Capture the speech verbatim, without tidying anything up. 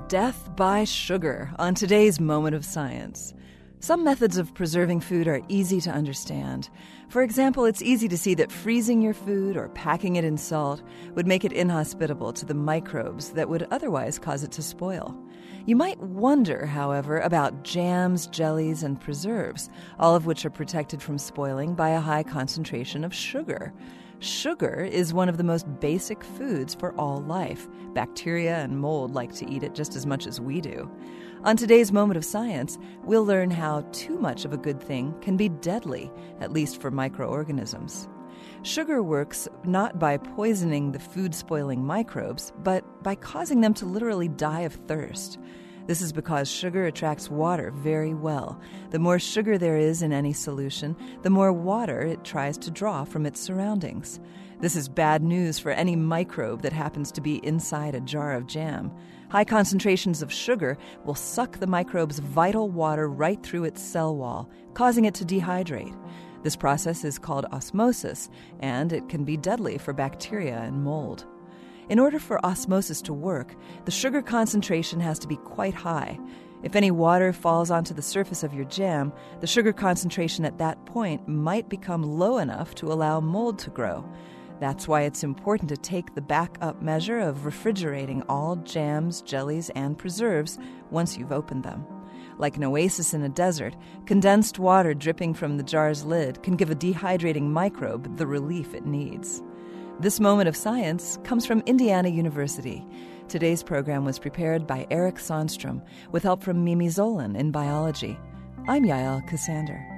Death by sugar on today's Moment of Science. Some methods of preserving food are easy to understand. For example, it's easy to see that freezing your food or packing it in salt would make it inhospitable to the microbes that would otherwise cause it to spoil. You might wonder, however, about jams, jellies, and preserves, all of which are protected from spoiling by a high concentration of sugar. Sugar is one of the most basic foods for all life. Bacteria and mold like to eat it just as much as we do. On today's Moment of Science, we'll learn how too much of a good thing can be deadly, at least for microorganisms. Sugar works not by poisoning the food-spoiling microbes, but by causing them to literally die of thirst. This is because sugar attracts water very well. The more sugar there is in any solution, the more water it tries to draw from its surroundings. This is bad news for any microbe that happens to be inside a jar of jam. High concentrations of sugar will suck the microbe's vital water right through its cell wall, causing it to dehydrate. This process is called osmosis, and it can be deadly for bacteria and mold. In order for osmosis to work, the sugar concentration has to be quite high. If any water falls onto the surface of your jam, the sugar concentration at that point might become low enough to allow mold to grow. That's why it's important to take the backup measure of refrigerating all jams, jellies, and preserves once you've opened them. Like an oasis in a desert, condensed water dripping from the jar's lid can give a dehydrating microbe the relief it needs. This Moment of Science comes from Indiana University. Today's program was prepared by Eric Sonstrom with help from Mimi Zolan in biology. I'm Yael Cassander.